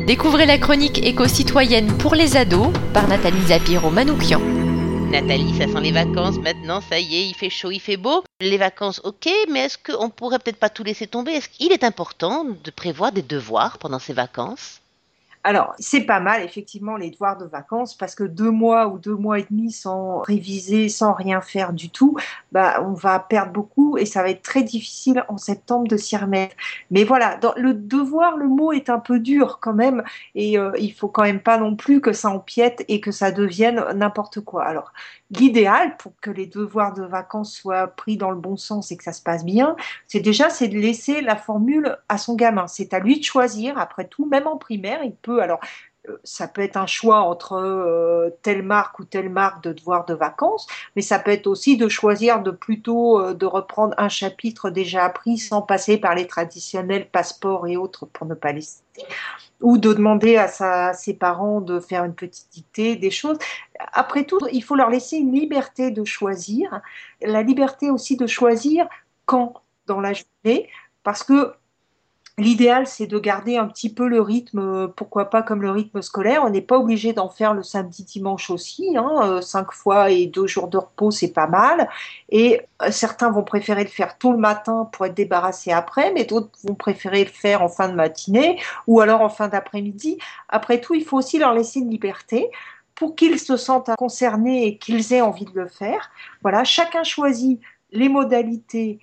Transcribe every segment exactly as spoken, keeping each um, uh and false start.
Découvrez la chronique éco-citoyenne pour les ados par Nathalie Zapiro-Manoukian. Nathalie, ça sent les vacances maintenant, ça y est, il fait chaud, il fait beau. Les vacances, ok, mais est-ce qu'on pourrait peut-être pas tout laisser tomber? Est-ce qu'il est important de prévoir des devoirs pendant ces vacances? Alors, c'est pas mal, effectivement, les devoirs de vacances, parce que deux mois ou deux mois et demi sans réviser, sans rien faire du tout, bah, on va perdre beaucoup et ça va être très difficile en septembre de s'y remettre. Mais voilà, dans le devoir, le mot est un peu dur quand même et euh, il faut quand même pas non plus que ça empiète et que ça devienne n'importe quoi. Alors, l'idéal pour que les devoirs de vacances soient pris dans le bon sens et que ça se passe bien, c'est déjà c'est de laisser la formule à son gamin. C'est à lui de choisir, après tout, même en primaire, il peut alors, euh, ça peut être un choix entre euh, telle marque ou telle marque de devoir de vacances, mais ça peut être aussi de choisir de plutôt euh, de reprendre un chapitre déjà appris sans passer par les traditionnels passeports et autres pour ne pas les citer, ou de demander à, sa, à ses parents de faire une petite dictée, des choses. Après tout, il faut leur laisser une liberté de choisir, la liberté aussi de choisir quand dans la journée, parce que l'idéal, c'est de garder un petit peu le rythme, pourquoi pas comme le rythme scolaire. On n'est pas obligé d'en faire le samedi, dimanche aussi. Hein, euh, cinq fois et deux jours de repos, c'est pas mal. Et euh, certains vont préférer le faire tôt le matin pour être débarrassés après, mais d'autres vont préférer le faire en fin de matinée ou alors en fin d'après-midi. Après tout, il faut aussi leur laisser une liberté pour qu'ils se sentent concernés et qu'ils aient envie de le faire. Voilà, chacun choisit les modalités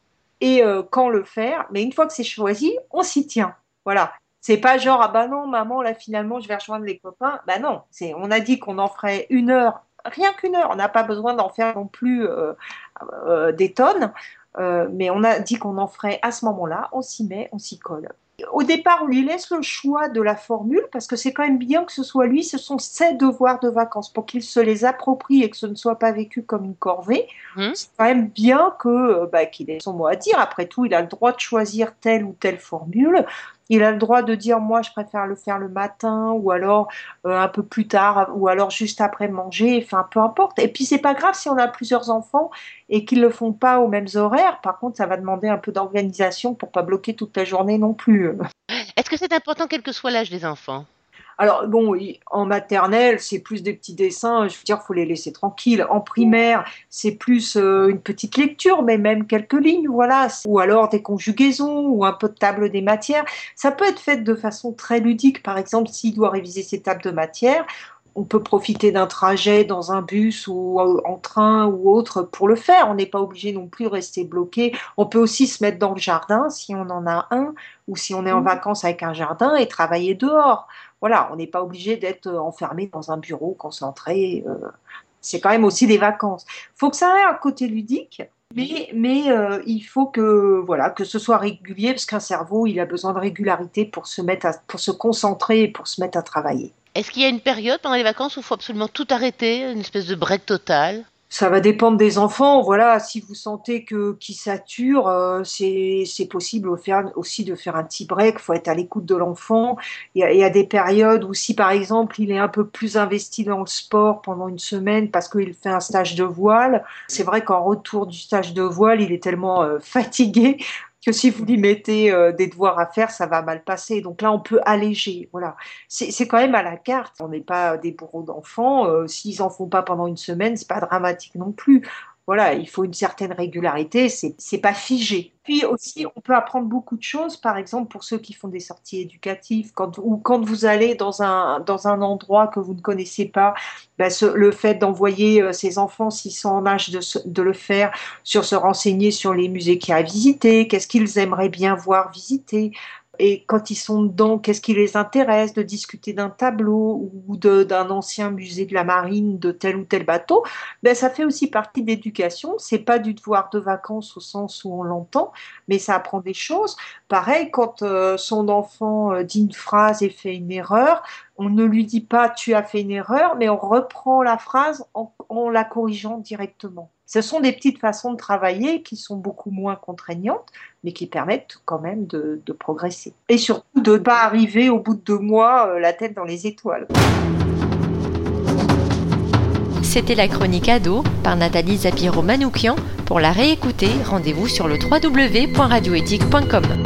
et euh, quand le faire, mais une fois que c'est choisi, on s'y tient. Voilà. C'est pas genre, ah bah non, maman, là, finalement, je vais rejoindre les copains. Bah non, c'est, on a dit qu'on en ferait une heure, rien qu'une heure. On n'a pas besoin d'en faire non plus euh, euh, des tonnes, euh, mais on a dit qu'on en ferait à ce moment-là, on s'y met, on s'y colle. Au départ, on lui laisse le choix de la formule parce que c'est quand même bien que ce soit lui, ce sont ses devoirs de vacances pour qu'il se les approprie et que ce ne soit pas vécu comme une corvée. Mmh. C'est quand même bien que, bah, qu'il ait son mot à dire. Après tout, il a le droit de choisir telle ou telle formule. Il a le droit de dire, moi, je préfère le faire le matin ou alors euh, un peu plus tard ou alors juste après manger. Enfin, peu importe. Et puis, c'est pas grave si on a plusieurs enfants et qu'ils le font pas aux mêmes horaires. Par contre, ça va demander un peu d'organisation pour pas bloquer toute la journée non plus. Est-ce que c'est important quel que soit l'âge des enfants? Alors bon, en maternelle, c'est plus des petits dessins, je veux dire, il faut les laisser tranquilles. En primaire, c'est plus euh, une petite lecture, mais même quelques lignes, voilà. Ou alors des conjugaisons, ou un peu de table des matières. Ça peut être fait de façon très ludique. Par exemple, s'il doit réviser ses tables de matières, on peut profiter d'un trajet dans un bus ou en train ou autre pour le faire. On n'est pas obligé non plus de rester bloqué. On peut aussi se mettre dans le jardin si on en a un ou si on est en vacances avec un jardin et travailler dehors. Voilà, on n'est pas obligé d'être enfermé dans un bureau concentré. Euh, c'est quand même aussi des vacances. Il faut que ça ait un côté ludique, mais, mais euh, il faut que, voilà, que ce soit régulier parce qu'un cerveau, il a besoin de régularité pour se, mettre à, pour se concentrer et pour se mettre à travailler. Est-ce qu'il y a une période pendant les vacances où il faut absolument tout arrêter, une espèce de break total? Ça va dépendre des enfants. Voilà, si vous sentez que qu'ils saturent, euh, c'est c'est possible au faire, aussi de faire un petit break. Il faut être à l'écoute de l'enfant. Il y a, il y a des périodes où si par exemple il est un peu plus investi dans le sport pendant une semaine parce qu'il fait un stage de voile, c'est vrai qu'en retour du stage de voile, il est tellement euh, fatigué que si vous lui mettez euh, des devoirs à faire, ça va mal passer. Donc là, on peut alléger. Voilà, c'est, c'est quand même à la carte. On n'est pas des bourreaux d'enfants. Euh, s'ils en font pas pendant une semaine, c'est pas dramatique non plus. Voilà, il faut une certaine régularité. C'est c'est pas figé. Puis aussi, on peut apprendre beaucoup de choses. Par exemple, pour ceux qui font des sorties éducatives, quand ou quand vous allez dans un dans un endroit que vous ne connaissez pas, ben ce, le fait d'envoyer euh, ses enfants, s'ils sont en âge de, se, de le faire, sur se renseigner sur les musées qu'il y a à visiter, qu'est-ce qu'ils aimeraient bien voir visiter. Et quand ils sont dedans, qu'est-ce qui les intéresse, de discuter d'un tableau ou de, d'un ancien musée de la marine, de tel ou tel bateau, ben ça fait aussi partie de l'éducation. C'est pas du devoir de vacances au sens où on l'entend, mais ça apprend des choses. Pareil, quand euh, son enfant euh, dit une phrase et fait une erreur, on ne lui dit pas tu as fait une erreur, mais on reprend la phrase en, en la corrigeant directement. Ce sont des petites façons de travailler qui sont beaucoup moins contraignantes, mais qui permettent quand même de, de progresser. Et surtout de ne pas arriver au bout de deux mois euh, la tête dans les étoiles. C'était la chronique ado par Nathalie Zapiro-Manoukian. Pour la réécouter, rendez-vous sur le w w w point radio éthique point com.